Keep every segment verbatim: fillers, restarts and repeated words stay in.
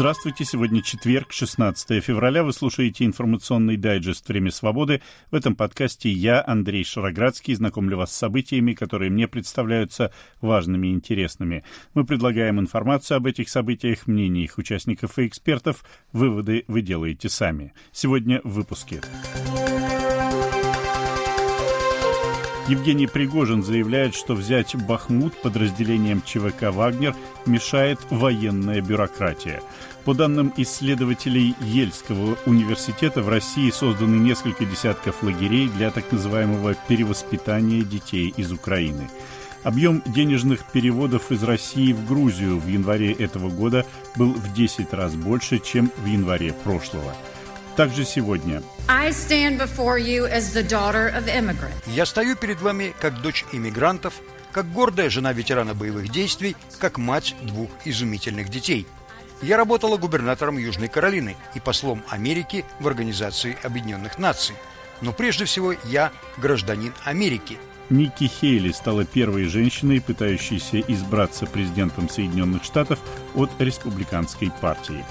Здравствуйте, сегодня четверг, шестнадцатое февраля. Вы слушаете информационный дайджест «Время свободы». В этом подкасте я, Андрей Шароградский, знакомлю вас с событиями, которые мне представляются важными и интересными. Мы предлагаем информацию об этих событиях, мнения их участников и экспертов. Выводы вы делаете сами. Сегодня в выпуске. Евгений Пригожин заявляет, что взять Бахмут подразделением ЧВК «Вагнер» мешает военная бюрократия. По данным исследователей Ельского университета, в России созданы несколько десятков лагерей для так называемого перевоспитания детей из Украины. Объем денежных переводов из России в Грузию в январе этого года был в десять раз больше, чем в январе прошлого. Также сегодня. Я стою перед вами как дочь иммигрантов, как гордая жена ветерана боевых действий, как мать двух изумительных детей. Я работала губернатором Южной Каролины и послом Америки в Организации Объединенных Наций. Но прежде всего я гражданин Америки. Никки Хейли стала первой женщиной, пытающейся избраться президентом Соединенных Штатов от республиканской партии.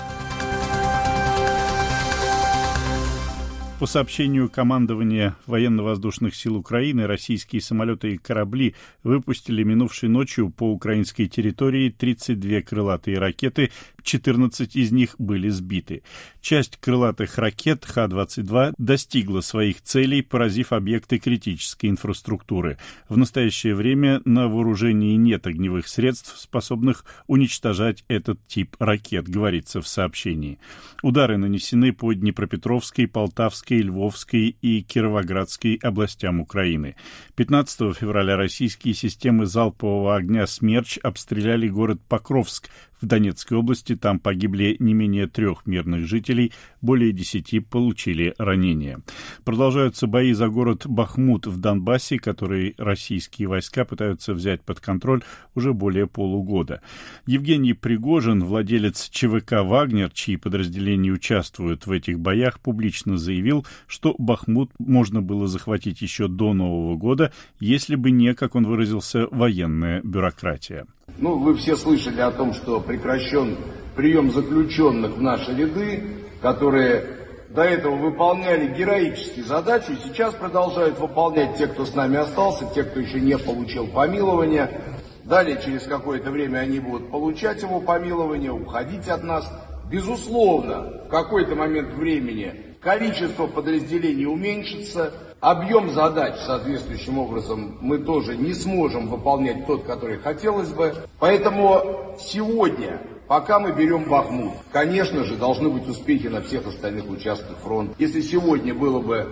По сообщению командования военно-воздушных сил Украины, российские самолеты и корабли выпустили минувшей ночью по украинской территории тридцать две крылатые ракеты, четырнадцать из них были сбиты. Часть крылатых ракет Х двадцать два достигла своих целей, поразив объекты критической инфраструктуры. В настоящее время на вооружении нет огневых средств, способных уничтожать этот тип ракет, говорится в сообщении. Удары нанесены по Днепропетровской, Полтавской, Львовской и Кировоградской областям Украины. пятнадцатого февраля российские системы залпового огня «Смерч» обстреляли город Покровск в Донецкой области. Там погибли не менее трех мирных жителей, более десяти получили ранения. Продолжаются бои за город Бахмут в Донбассе, который российские войска пытаются взять под контроль уже более полугода. Евгений Пригожин, владелец ЧВК «Вагнер», чьи подразделения участвуют в этих боях, публично заявил, что Бахмут можно было захватить еще до Нового года, если бы не, как он выразился, военная бюрократия. Ну, вы все слышали о том, что прекращен прием заключенных в наши ряды, которые до этого выполняли героические задачи, и сейчас продолжают выполнять те, кто с нами остался, те, кто еще не получил помилования. Далее, через какое-то время они будут получать его помилование, уходить от нас. Безусловно, в какой-то момент времени количество подразделений уменьшится, объем задач соответствующим образом мы тоже не сможем выполнять тот, который хотелось бы. Поэтому сегодня, пока мы берем Бахмут, конечно же, должны быть успехи на всех остальных участках фронта. Если сегодня было бы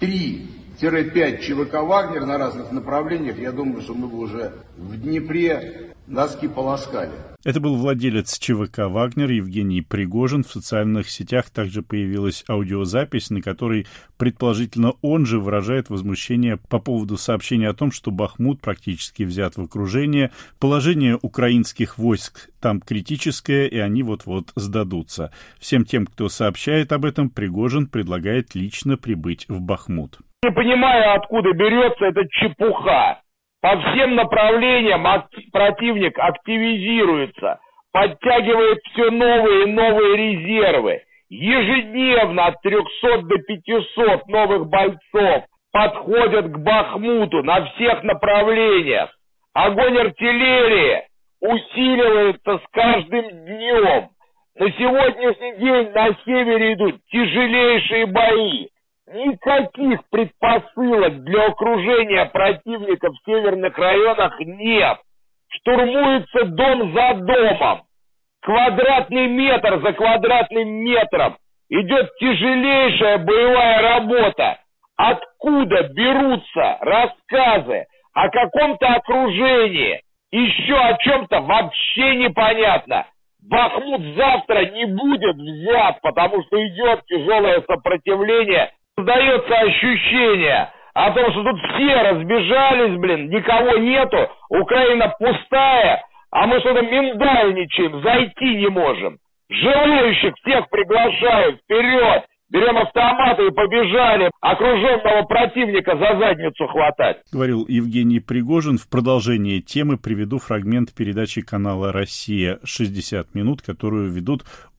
три-пять ЧВК «Вагнер» на разных направлениях, я думаю, что мы бы уже в Днепре носки полоскали. Это был владелец ЧВК «Вагнер» Евгений Пригожин. В социальных сетях также появилась аудиозапись, на которой, предположительно, он же выражает возмущение по поводу сообщения о том, что Бахмут практически взят в окружение. Положение украинских войск там критическое, и они вот-вот сдадутся. Всем тем, кто сообщает об этом, Пригожин предлагает лично прибыть в Бахмут. Не понимаю, откуда берется эта чепуха. По всем направлениям противник активизируется, подтягивает все новые и новые резервы. Ежедневно от трехсот до пятисот новых бойцов подходят к Бахмуту на всех направлениях. Огонь артиллерии усиливается с каждым днем. На сегодняшний день на севере идут тяжелейшие бои. Никаких предпосылок для окружения противника в северных районах нет. Штурмуется дом за домом. Квадратный метр за квадратным метром. Идет тяжелейшая боевая работа. Откуда берутся рассказы о каком-то окружении? Еще о чем-то вообще непонятно. Бахмут завтра не будет взят, потому что идет тяжелое сопротивление. Создается ощущение о том, что тут все разбежались, блин, никого нету, Украина пустая, а мы что-то миндальничаем, зайти не можем. Желающих всех приглашаю, вперед! Берем автоматы и побежали окруженного противника за задницу хватать. Говорил Евгений Пригожин. В продолжение темы приведу фрагмент передачи канала «Россия шестьдесят минут», которую ведут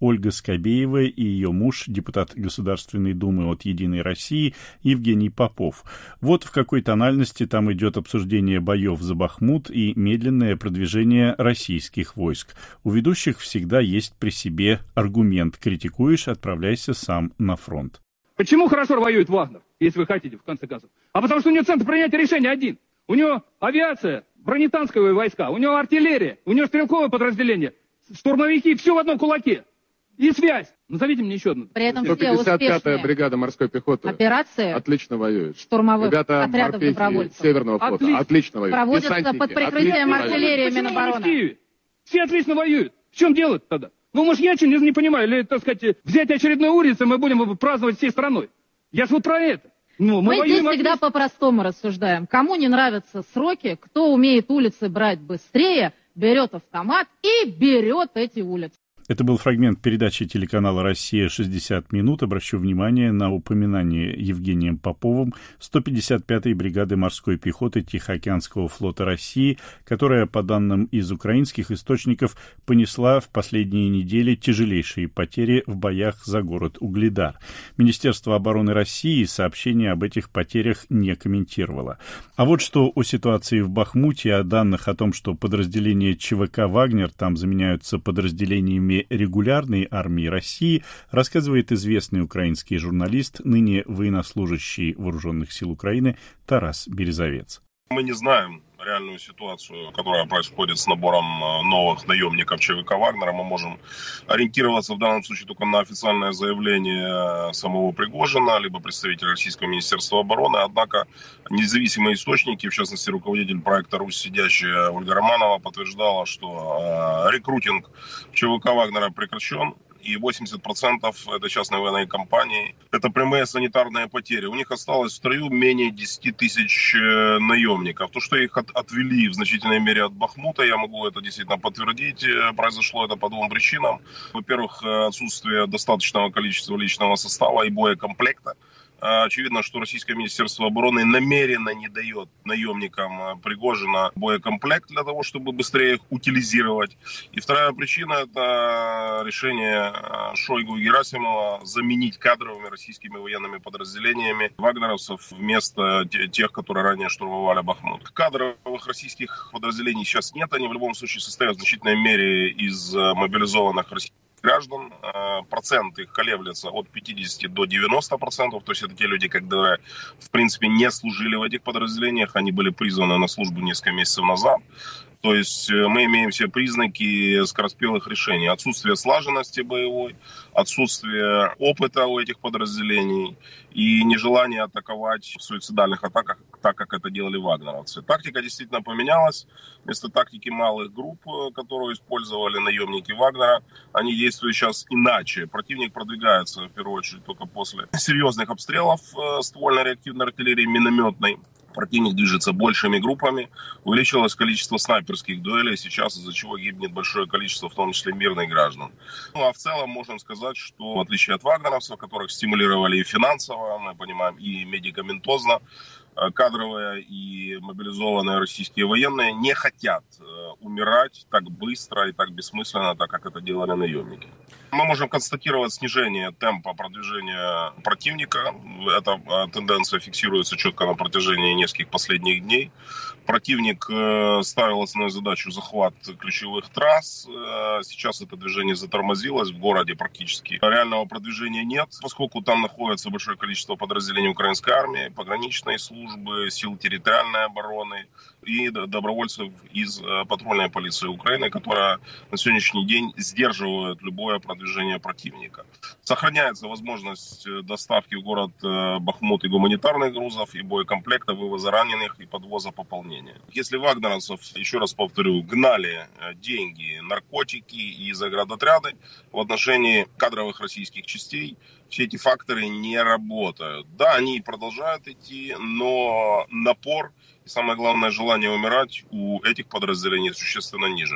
Ольга Скобеева и ее муж, депутат Государственной Думы от «Единой России» Евгений Попов. Вот в какой тональности там идет обсуждение боев за Бахмут и медленное продвижение российских войск. У ведущих всегда есть при себе аргумент: критикуешь — отправляйся сам на фронт. Почему хорошо воюет Вагнер, если вы хотите, в конце концов? А потому что у него центр принятия решения один. У него авиация, бронетанковые войска, у него артиллерия, у него стрелковое подразделение, штурмовики, все в одном кулаке. И связь. Назовите мне еще одну. При этом сто пятьдесят пятая бригада морской пехоты операции отлично воюет. Штурмовых Ребята отрядов добровольцев Северного флота Отлично. отлично воюют. Проводятся Десантники под прикрытием артиллерии Минобороны. Все отлично воюют. В чем дело тогда? Ну, может, я что не, не понимаю, или, так сказать, взять очередной улицу, мы будем праздновать всей страной. Я же вот про это. Ну, мы мы здесь всегда по-простому рассуждаем. Кому не нравятся сроки, кто умеет улицы брать быстрее, берет автомат и берет эти улицы. Это был фрагмент передачи телеканала «Россия. шестьдесят минут». Обращу внимание на упоминание Евгением Поповым сто пятьдесят пятой бригады морской пехоты Тихоокеанского флота России, которая, по данным из украинских источников, понесла в последние недели тяжелейшие потери в боях за город Угледар. Министерство обороны России сообщение об этих потерях не комментировало. А вот что о ситуации в Бахмуте, о данных о том, что подразделения ЧВК «Вагнер» там заменяются подразделениями регулярной армии России, рассказывает известный украинский журналист, ныне военнослужащий Вооруженных сил Украины Тарас Березовец. Мы не знаем реальную ситуацию, которая происходит с набором новых наемников ЧВК «Вагнера». Мы можем ориентироваться в данном случае только на официальное заявление самого Пригожина, либо представителя Российского Министерства обороны. Однако независимые источники, в частности руководитель проекта «Русь сидящая» Ольга Романова, подтверждала, что рекрутинг ЧВК «Вагнера» прекращен. И восемьдесят процентов этой частной военной компании – это прямые санитарные потери. У них осталось в строю менее десять тысяч наемников. То, что их от, отвели в значительной мере от Бахмута, я могу это действительно подтвердить. Произошло это по двум причинам. Во-первых, отсутствие достаточного количества личного состава и боекомплекта. Очевидно, что Российское Министерство обороны намеренно не дает наемникам Пригожина боекомплект для того, чтобы быстрее их утилизировать. И вторая причина – это решение Шойгу и Герасимова заменить кадровыми российскими военными подразделениями вагнеровцев вместо тех, которые ранее штурмовали Бахмут. Кадровых российских подразделений сейчас нет, они в любом случае состоят в значительной мере из мобилизованных российских граждан. Процент их колеблется от пятидесяти до девяноста процентов. То есть это те люди, которые, в принципе, не служили в этих подразделениях. Они были призваны на службу несколько месяцев назад. То есть мы имеем все признаки скороспелых решений. Отсутствие слаженности боевой, отсутствие опыта у этих подразделений и нежелание атаковать в суицидальных атаках, так как это делали вагнеровцы. Тактика действительно поменялась. Вместо тактики малых групп, которую использовали наемники Вагнера, они действуют сейчас иначе. Противник продвигается, в первую очередь, только после серьезных обстрелов ствольной реактивной артиллерии, минометной. Противник движется большими группами, увеличилось количество снайперских дуэлей сейчас, из-за чего гибнет большое количество, в том числе мирных граждан. Ну а в целом можем сказать, что в отличие от вагнеровцев, которых стимулировали и финансово, мы понимаем, и медикаментозно, кадровые и мобилизованные российские военные не хотят умирать так быстро и так бессмысленно, так как это делали наемники. Мы можем констатировать снижение темпа продвижения противника. Эта тенденция фиксируется четко на протяжении нескольких последних дней. Противник ставил основную задачу захват ключевых трасс. Сейчас это движение затормозилось. В городе практически реального продвижения нет, поскольку там находится большое количество подразделений украинской армии, пограничной службы, сил территориальной обороны и добровольцев из патрульной полиции Украины, которая на сегодняшний день сдерживает любое продвижение противника. Сохраняется возможность доставки в город Бахмут и гуманитарных грузов, и боекомплекта, вывоза раненых и подвоза пополнения. Если вагнеровцев, еще раз повторю, гнали деньги, наркотики и заградотряды в отношении кадровых российских частей, все эти факторы не работают. Да, они продолжают идти, но напор и, самое главное, желание умирать у этих подразделений существенно ниже.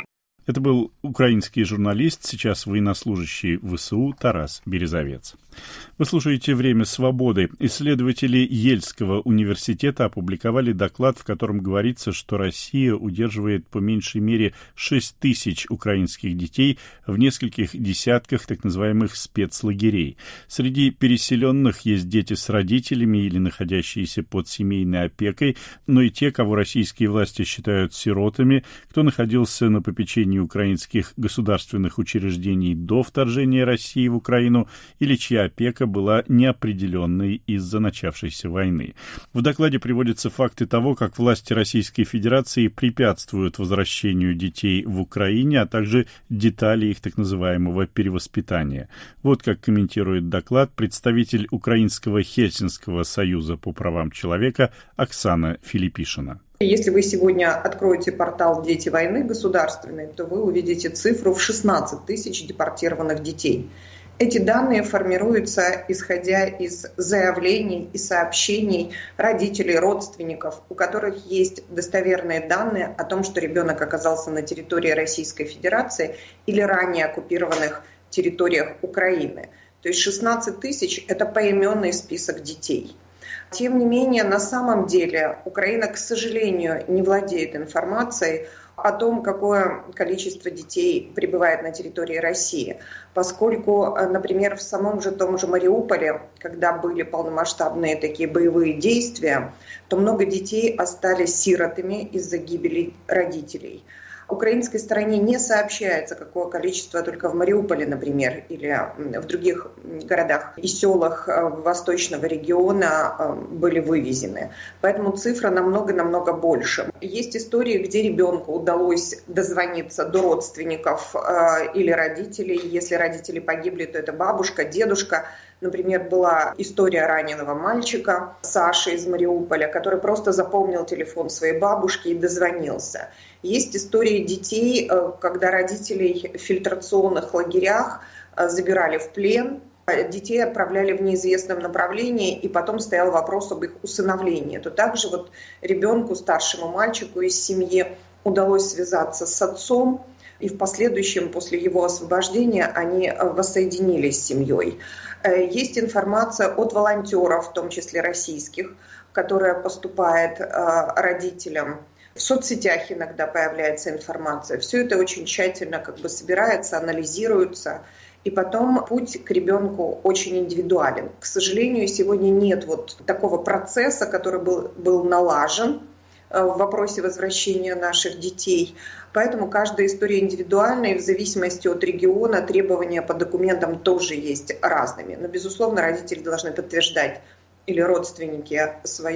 Это был украинский журналист, сейчас военнослужащий ВСУ Тарас Березовец. Вы слушаете «Время свободы». Исследователи Ельского университета опубликовали доклад, в котором говорится, что Россия удерживает по меньшей мере шесть тысяч украинских детей в нескольких десятках так называемых спецлагерей. Среди переселенных есть дети с родителями или находящиеся под семейной опекой, но и те, кого российские власти считают сиротами, кто находился на попечении украинских государственных учреждений до вторжения России в Украину или чья опека была неопределенной из-за начавшейся войны. В докладе приводятся факты того, как власти Российской Федерации препятствуют возвращению детей в Украине, а также детали их так называемого перевоспитания. Вот как комментирует доклад представитель Украинского Хельсинского союза по правам человека Оксана Филиппишина. Если вы сегодня откроете портал «Дети войны» государственный, то вы увидите цифру в шестнадцать тысяч депортированных детей. Эти данные формируются, исходя из заявлений и сообщений родителей, родственников, у которых есть достоверные данные о том, что ребенок оказался на территории Российской Федерации или ранее оккупированных территориях Украины. То есть шестнадцать тысяч – это поименный список детей. Тем не менее, на самом деле Украина, к сожалению, не владеет информацией о том, какое количество детей пребывает на территории России, поскольку, например, в самом же том же Мариуполе, когда были полномасштабные такие боевые действия, то много детей остались сиротами из-за гибели родителей. Украинской стороне не сообщается, какое количество только в Мариуполе, например, или в других городах и селах восточного региона были вывезены. Поэтому цифра намного-намного больше. Есть истории, где ребенку удалось дозвониться до родственников или родителей. Если родители погибли, то это бабушка, дедушка. Например, была история раненого мальчика Саши из Мариуполя, который просто запомнил телефон своей бабушки и дозвонился. Есть истории детей, когда родителей в фильтрационных лагерях забирали в плен, детей отправляли в неизвестном направлении, и потом стоял вопрос об их усыновлении. То также вот ребенку, старшему мальчику из семьи удалось связаться с отцом, и в последующем, после его освобождения, они воссоединились с семьей. Есть информация от волонтеров, в том числе российских, которая поступает родителям. В соцсетях иногда появляется информация. Все это очень тщательно как бы собирается, анализируется. И потом путь к ребенку очень индивидуален. К сожалению, сегодня нет вот такого процесса, который был, был налажен в вопросе возвращения наших детей. Поэтому каждая история индивидуальна, и в зависимости от региона требования по документам тоже есть разными. Но, безусловно, родители должны подтверждать или родственники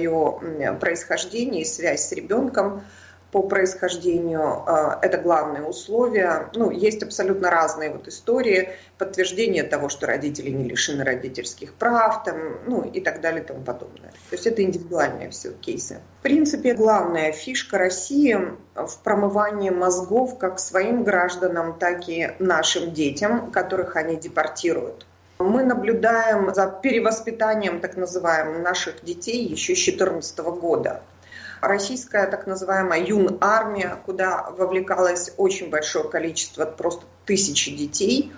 свое происхождение и связь с ребенком по происхождению. Это главное условие. Ну, есть абсолютно разные вот истории, подтверждение того, что родители не лишены родительских прав, там, ну, и так далее и тому подобное. То есть это индивидуальные все кейсы. В принципе, главная фишка России в промывании мозгов как своим гражданам, так и нашим детям, которых они депортируют. Мы наблюдаем за перевоспитанием так называемым наших детей еще с две тысячи четырнадцатого года. Российская так называемая юнармия, куда вовлекалось очень большое количество, просто тысячи детей,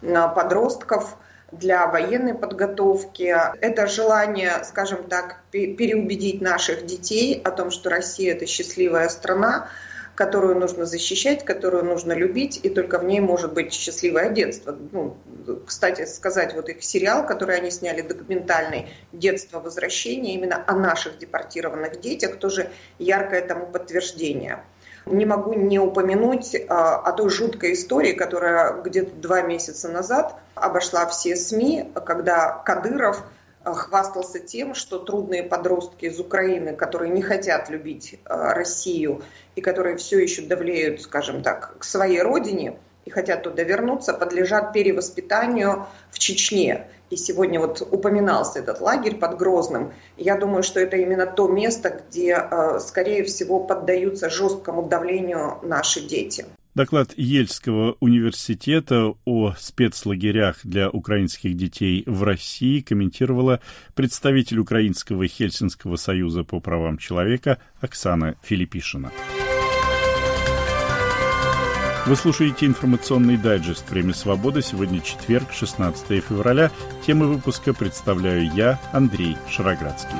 подростков для военной подготовки. Это желание, скажем так, переубедить наших детей о том, что Россия – это счастливая страна, которую нужно защищать, которую нужно любить, и только в ней может быть счастливое детство. Ну, кстати сказать, вот их сериал, который они сняли, документальный «Детство возвращения», именно о наших депортированных детях, тоже яркое тому подтверждение. Не могу не упомянуть а, о той жуткой истории, которая где-то два месяца назад обошла все СМИ, когда Кадыров хвастался тем, что трудные подростки из Украины, которые не хотят любить Россию и которые все еще давлеют, скажем так, к своей родине и хотят туда вернуться, подлежат перевоспитанию в Чечне. И сегодня вот упоминался этот лагерь под Грозным. Я думаю, что это именно то место, где, скорее всего, поддаются жесткому давлению наши дети. Доклад Ельского университета о спецлагерях для украинских детей в России комментировала представитель Украинского Хельсинского союза по правам человека Оксана Филиппишина. Вы слушаете информационный дайджест «Время свободы». Сегодня четверг, шестнадцатое февраля. Темы выпуска представляю я, Андрей Шароградский.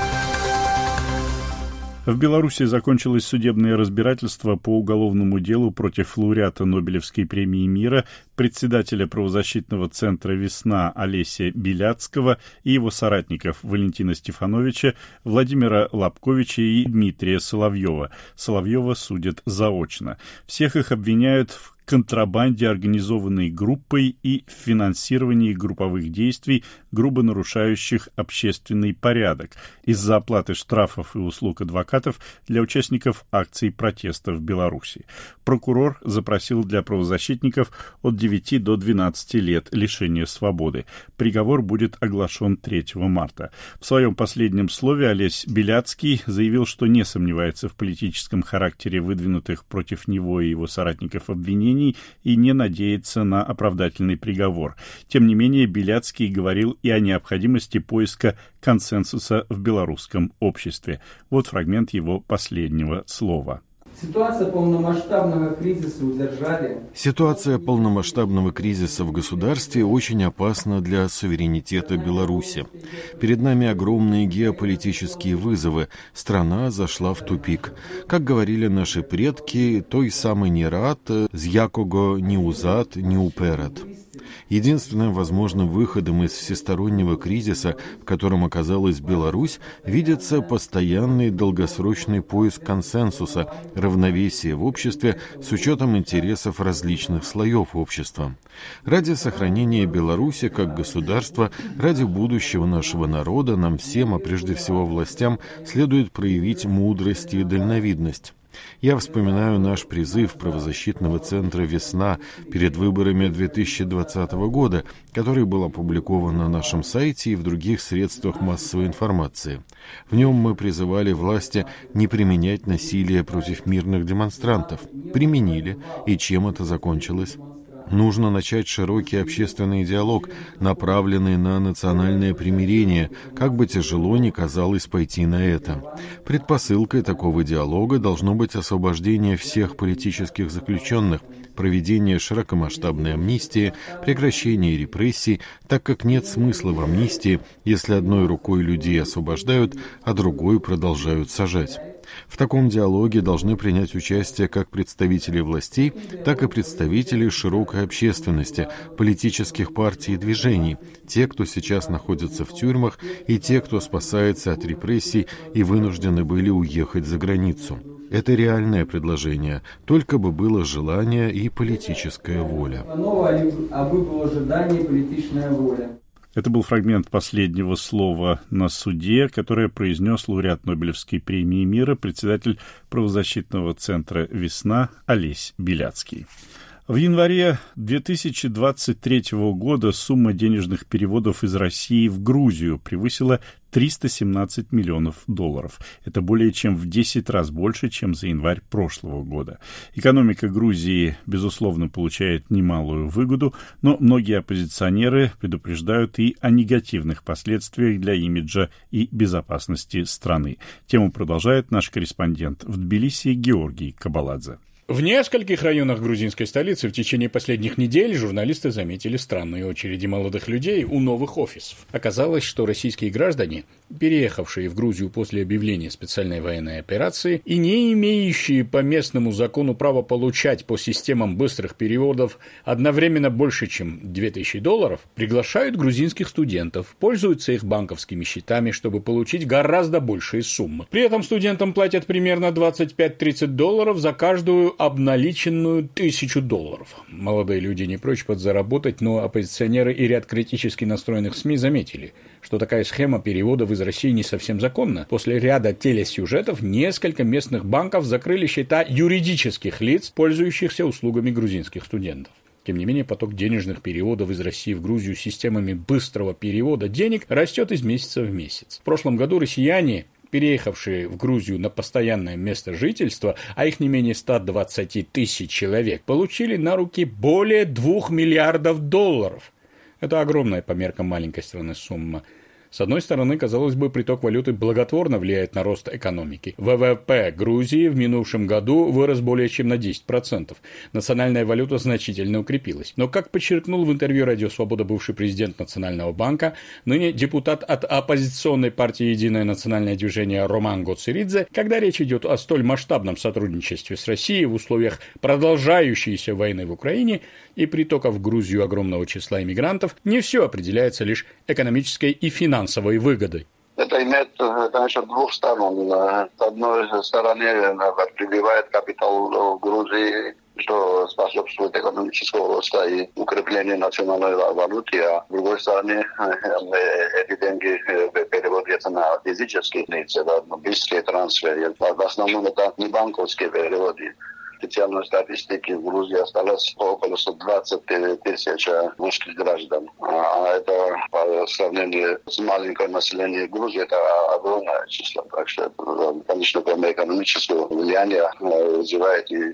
В Беларуси закончилось судебное разбирательство по уголовному делу против лауреата Нобелевской премии мира, председателя правозащитного центра «Весна» Олеся Беляцкого и его соратников Валентина Стефановича, Владимира Лобковича и Дмитрия Соловьева. Соловьева судят заочно. Всех их обвиняют в контрабанде, организованной группой, и в финансировании групповых действий, грубо нарушающих общественный порядок, из-за оплаты штрафов и услуг адвокатов для участников акций протеста в Беларуси. Прокурор запросил для правозащитников от девяти до двенадцати лет лишения свободы. Приговор будет оглашен третьего марта. В своем последнем слове Олесь Беляцкий заявил, что не сомневается в политическом характере выдвинутых против него и его соратников обвинений и не надеется на оправдательный приговор. Тем не менее, Беляцкий говорил и о необходимости поиска консенсуса в белорусском обществе. Вот фрагмент его последнего слова. Ситуация полномасштабного кризиса удержали. Ситуация полномасштабного кризиса в государстве очень опасна для суверенитета Беларуси. Перед нами огромные геополитические вызовы. Страна зашла в тупик. Как говорили наши предки, той самый не рад, з якого ни узад, ни уперед. Единственным возможным выходом из всестороннего кризиса, в котором оказалась Беларусь, видится постоянный долгосрочный поиск консенсуса, равновесия в обществе с учетом интересов различных слоев общества. Ради сохранения Беларуси как государства, ради будущего нашего народа, нам всем, а прежде всего властям, следует проявить мудрость и дальновидность. Я вспоминаю наш призыв правозащитного центра «Весна» перед выборами две тысячи двадцатого года, который был опубликован на нашем сайте и в других средствах массовой информации. В нем мы призывали власти не применять насилие против мирных демонстрантов. Применили, и чем это закончилось? Нужно начать широкий общественный диалог, направленный на национальное примирение, как бы тяжело ни казалось пойти на это. Предпосылкой такого диалога должно быть освобождение всех политических заключенных, проведение широкомасштабной амнистии, прекращение репрессий, так как нет смысла в амнистии, если одной рукой людей освобождают, а другой продолжают сажать. В таком диалоге должны принять участие как представители властей, так и представители широкой общественности, политических партий и движений, те, кто сейчас находится в тюрьмах, и те, кто спасается от репрессий и вынуждены были уехать за границу. Это реальное предложение, только бы было желание и политическая воля. Это был фрагмент последнего слова на суде, которое произнес лауреат Нобелевской премии мира, председатель правозащитного центра «Весна» Олесь Беляцкий. В январе две тысячи двадцать третьего года сумма денежных переводов из России в Грузию превысила триста семнадцать миллионов долларов. Это более чем в десять раз больше, чем за январь прошлого года. Экономика Грузии, безусловно, получает немалую выгоду, но многие оппозиционеры предупреждают и о негативных последствиях для имиджа и безопасности страны. Тему продолжает наш корреспондент в Тбилиси Георгий Кабаладзе. В нескольких районах грузинской столицы в течение последних недель журналисты заметили странные очереди молодых людей у новых офисов. Оказалось, что российские граждане, переехавшие в Грузию после объявления специальной военной операции и не имеющие по местному закону права получать по системам быстрых переводов одновременно больше, чем две тысячи долларов, приглашают грузинских студентов, пользуются их банковскими счетами, чтобы получить гораздо большие суммы. При этом студентам платят примерно двадцать пять-тридцать долларов за каждую обналиченную тысячу долларов. Молодые люди не прочь подзаработать, но оппозиционеры и ряд критически настроенных СМИ заметили, что такая схема переводов из России не совсем законна. После ряда телесюжетов несколько местных банков закрыли счета юридических лиц, пользующихся услугами грузинских студентов. Тем не менее, поток денежных переводов из России в Грузию системами быстрого перевода денег растет из месяца в месяц. В прошлом году россияне, переехавшие в Грузию на постоянное место жительства, а их не менее ста двадцати тысяч человек, получили на руки более двух миллиардов долларов. Это огромная по меркам маленькой страны сумма. С одной стороны, казалось бы, приток валюты благотворно влияет на рост экономики. ВВП Грузии в минувшем году вырос более чем на десять процентов. Национальная валюта значительно укрепилась. Но, как подчеркнул в интервью «Радио Свобода» бывший президент Национального банка, ныне депутат от оппозиционной партии «Единое национальное движение» Роман Гоциридзе, когда речь идет о столь масштабном сотрудничестве с Россией в условиях продолжающейся войны в Украине и притока в Грузию огромного числа иммигрантов, не все определяется лишь экономической и финансовой выгодой. Это имеет, конечно, двух сторон. С одной стороны, прививает капитал в Грузии, что способствует экономическому росту и укреплению национальной валюты, а с другой стороны, эти деньги переводятся на физические лица, быстрые трансферы. В основном это не банковские переводы. Официальной статистики в Грузии осталось около сто двадцать тысяч русских граждан. А это по сравнению с маленьким населением Грузии, это огромное число. Так что, конечно, кроме экономического влияния вызывает и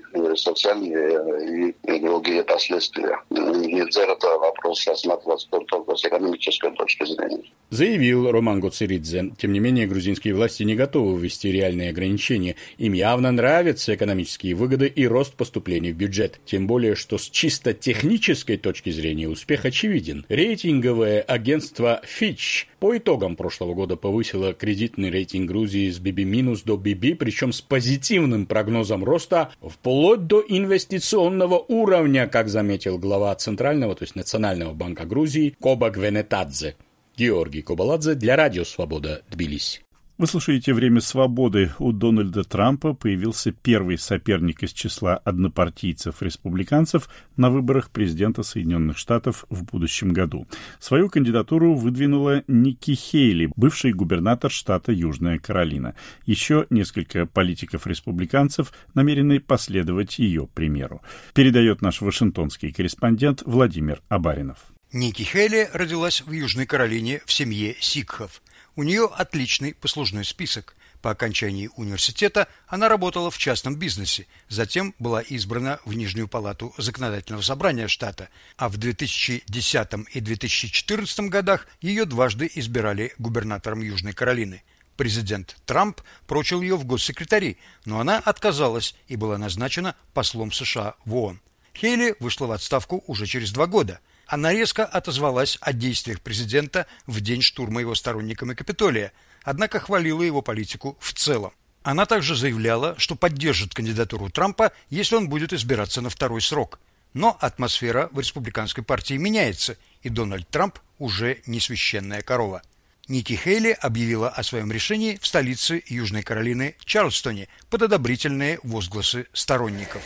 социальные, и другие последствия. Нельзя этот вопрос рассматривать только с экономической точки зрения. Заявил Роман Гоциридзе. Тем не менее, грузинские власти не готовы ввести реальные ограничения. Им явно нравятся экономические выгоды и рост поступлений в бюджет. Тем более, что с чисто технической точки зрения успех очевиден. Рейтинговое агентство Fitch по итогам прошлого года повысило кредитный рейтинг Грузии с би би минус до би би, причем с позитивным прогнозом роста вплоть до инвестиционного уровня, как заметил глава Центрального, то есть Национального банка Грузии Коба Гвенетадзе. Георгий Кобаладзе для Радио Свобода, Тбилиси. Вы слушаете «Время свободы». У Дональда Трампа появился первый соперник из числа однопартийцев-республиканцев на выборах президента Соединенных Штатов в будущем году. Свою кандидатуру выдвинула Ники Хейли, бывший губернатор штата Южная Каролина. Еще несколько политиков-республиканцев намерены последовать ее примеру. Передает наш вашингтонский корреспондент Владимир Абаринов. Ники Хейли родилась в Южной Каролине в семье сикхов. У нее отличный послужной список. По окончании университета она работала в частном бизнесе, затем была избрана в Нижнюю палату законодательного собрания штата, а в две тысячи десятом и две тысячи четырнадцатом годах ее дважды избирали губернатором Южной Каролины. Президент Трамп прочил ее в госсекретари, но она отказалась и была назначена послом США в ООН. Хейли вышла в отставку уже через два года. Она резко отозвалась о действиях президента в день штурма его сторонниками Капитолия, однако хвалила его политику в целом. Она также заявляла, что поддержит кандидатуру Трампа, если он будет избираться на второй срок. Но атмосфера в республиканской партии меняется, и Дональд Трамп уже не священная корова. Ники Хейли объявила о своем решении в столице Южной Каролины Чарльстоне под одобрительные возгласы сторонников.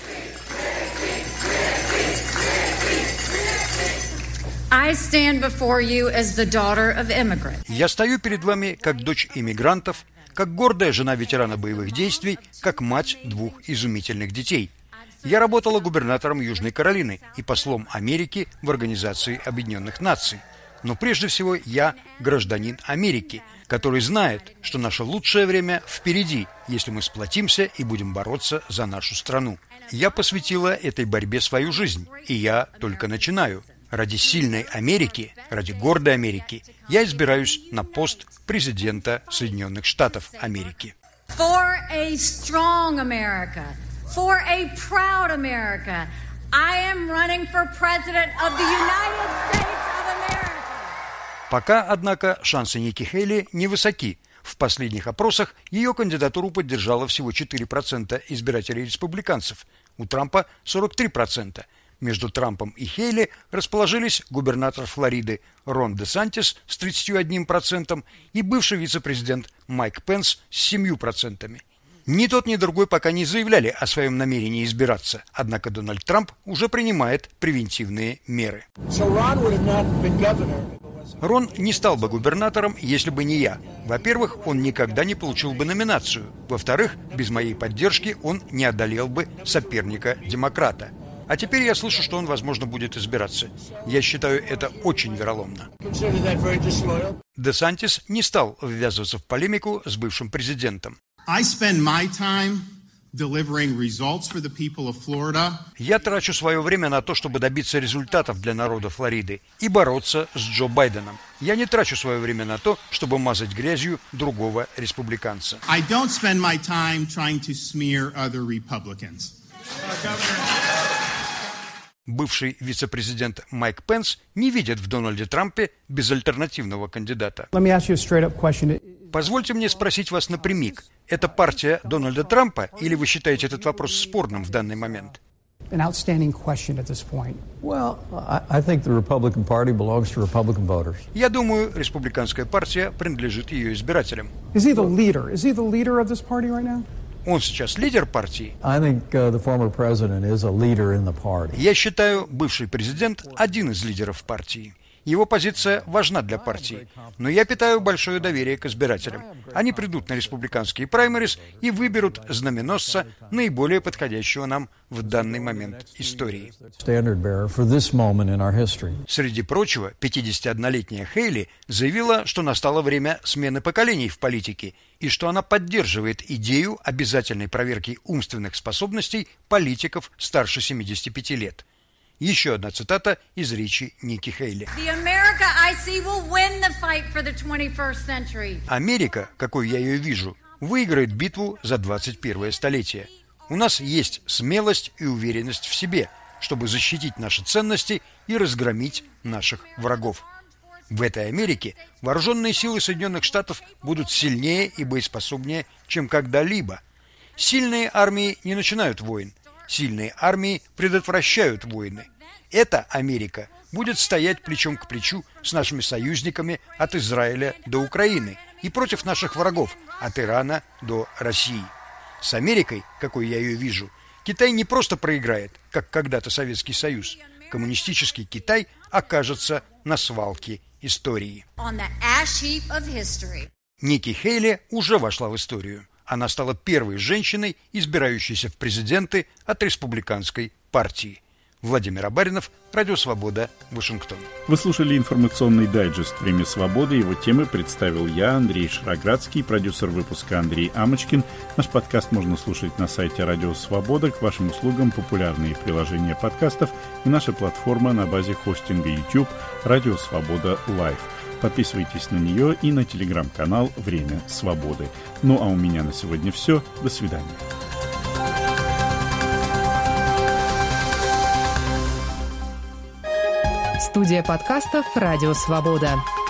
I stand before you as the daughter of immigrants. Я стою перед вами как дочь иммигрантов, как гордая жена ветерана боевых действий, как мать двух изумительных детей. Я работала губернатором Южной Каролины и послом Америки в Организации Объединенных Наций. Но прежде всего я гражданин Америки, который знает, что наше лучшее время впереди, если мы сплотимся и будем бороться за нашу страну. Я посвятила этой борьбе свою жизнь, и я только начинаю. Ради сильной Америки, ради гордой Америки, я избираюсь на пост президента Соединенных Штатов Америки. For a strong America, for a proud America, I am running for president of the United States of America. Пока, однако, шансы Ники Хейли невысоки. В последних опросах ее кандидатуру поддержало всего четыре процента избирателей республиканцев, у Трампа сорок три процента. Между Трампом и Хейли расположились губернатор Флориды Рон Де Сантис с тридцатью одним процентом и бывший вице-президент Майк Пенс с семью процентами. Ни тот, ни другой пока не заявляли о своем намерении избираться, однако Дональд Трамп уже принимает превентивные меры. Рон не стал бы губернатором, если бы не я. Во-первых, он никогда не получил бы номинацию. Во-вторых, без моей поддержки он не одолел бы соперника-демократа. А теперь я слышу, что он, возможно, будет избираться. Я считаю это очень вероломно. Де Сантис не стал ввязываться в полемику с бывшим президентом. I spend my time Я трачу свое время на то, чтобы добиться результатов для народа Флориды и бороться с Джо Байденом. Я не трачу свое время на то, чтобы мазать грязью другого республиканца. Бывший вице-президент Майк Пенс не видит в Дональде Трампе безальтернативного кандидата. Позвольте мне спросить вас напрямик. Это партия Дональда Трампа, или вы считаете этот вопрос спорным в данный момент? An outstanding question at this point. Well, I think the Republican Party belongs to Republican voters. Я думаю, республиканская партия принадлежит ее избирателям. Is he the leader? Is he the leader of this party right now? Он сейчас лидер партии. I think uh, the former president is a leader in the party. Я считаю, бывший президент один из лидеров партии. Его позиция важна для партии, но я питаю большое доверие к избирателям. Они придут на республиканские праймерис и выберут знаменосца, наиболее подходящего нам в данный момент истории. Среди прочего, пятидесятиоднолетняя Хейли заявила, что настало время смены поколений в политике и что она поддерживает идею обязательной проверки умственных способностей политиков старше семидесяти пяти лет. Еще одна цитата из речи Ники Хейли. Америка, какой я ее вижу, выиграет битву за двадцать первое столетие. У нас есть смелость и уверенность в себе, чтобы защитить наши ценности и разгромить наших врагов. В этой Америке вооруженные силы Соединенных Штатов будут сильнее и боеспособнее, чем когда-либо. Сильные армии не начинают войн. Сильные армии предотвращают войны. Эта Америка будет стоять плечом к плечу с нашими союзниками от Израиля до Украины и против наших врагов от Ирана до России. С Америкой, какой я ее вижу, Китай не просто проиграет, как когда-то Советский Союз. Коммунистический Китай окажется на свалке истории. Ники Хейли уже вошла в историю. Она стала первой женщиной, избирающейся в президенты от республиканской партии. Владимир Абаринов, Радио Свобода, Вашингтон. Вы слушали информационный дайджест «Время свободы». Его темы представил я, Андрей Шароградский, продюсер выпуска Андрей Амочкин. Наш подкаст можно слушать на сайте Радио Свобода. К вашим услугам популярные приложения подкастов и наша платформа на базе хостинга YouTube «Радио Свобода Лайв». Подписывайтесь на нее и на телеграм-канал «Время свободы». Ну а у меня на сегодня все. До свидания. Студия подкастов «Радио Свобода».